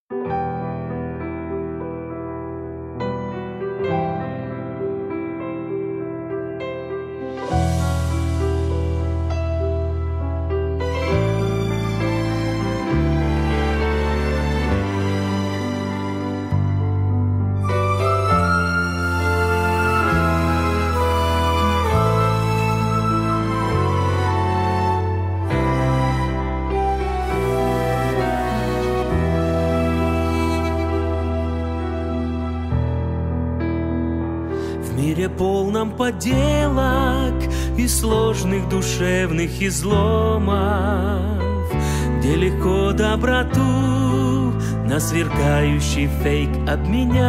В мире полном поделок и сложных душевных изломов, где легко доброту на сверкающий фейк обменять.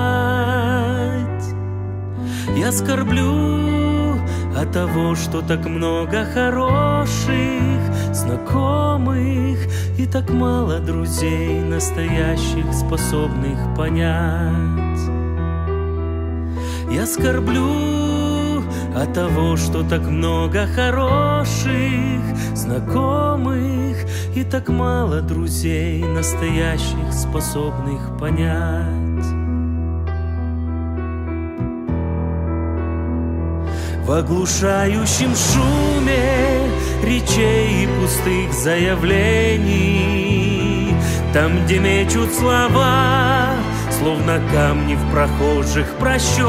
Я скорблю от того, что так много хороших знакомых и так мало друзей настоящих, способных понять. Я скорблю от того, что так много хороших знакомых и так мало друзей настоящих, способных понять. В оглушающем шуме речей и пустых заявлений, там, где мечут слова, словно камни в прохожих прощой.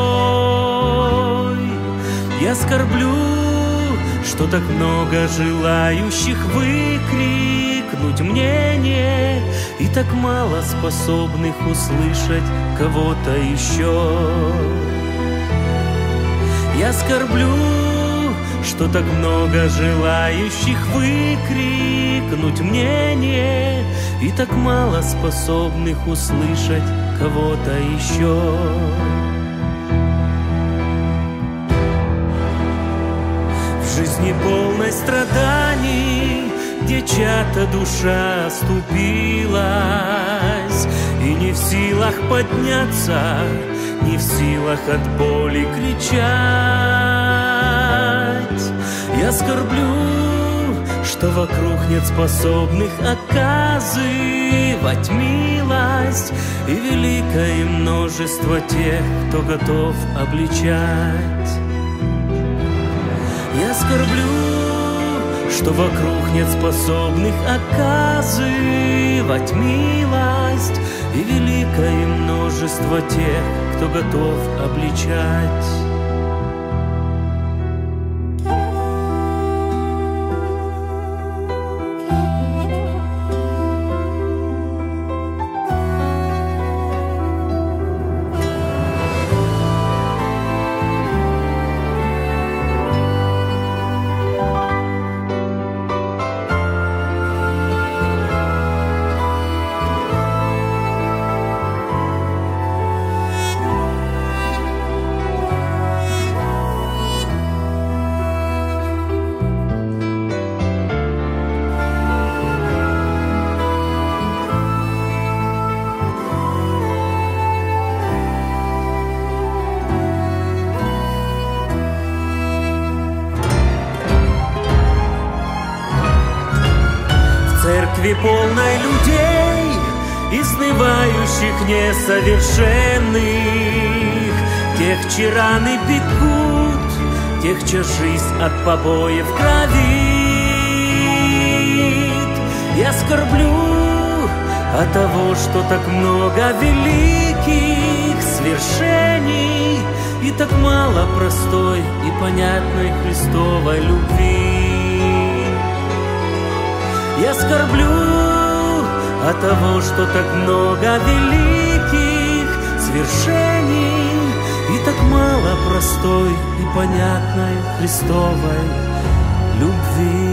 Я скорблю, что так много желающих выкрикнуть мнение и так мало способных услышать кого-то еще. Я скорблю, что так много желающих выкрикнуть мнение и так мало способных услышать кого-то еще. В жизни полной страданий, где чья-то душа оступилась и не в силах подняться, не в силах от боли кричать. Я скорблю, что вокруг нет способных оказывать милость, и великое множество тех, кто готов обличать. Я скорблю, что вокруг нет способных оказывать милость, и великое множество тех, кто готов обличать. Церкви полной людей, изнывающих несовершенных, тех, чьи раны пекут, тех, чья жизнь от побоев кровит. Я скорблю от того, что так много великих свершений и так мало простой и понятной Христовой любви. Я скорблю от того, что так много великих свершений и так мало простой и понятной Христовой любви.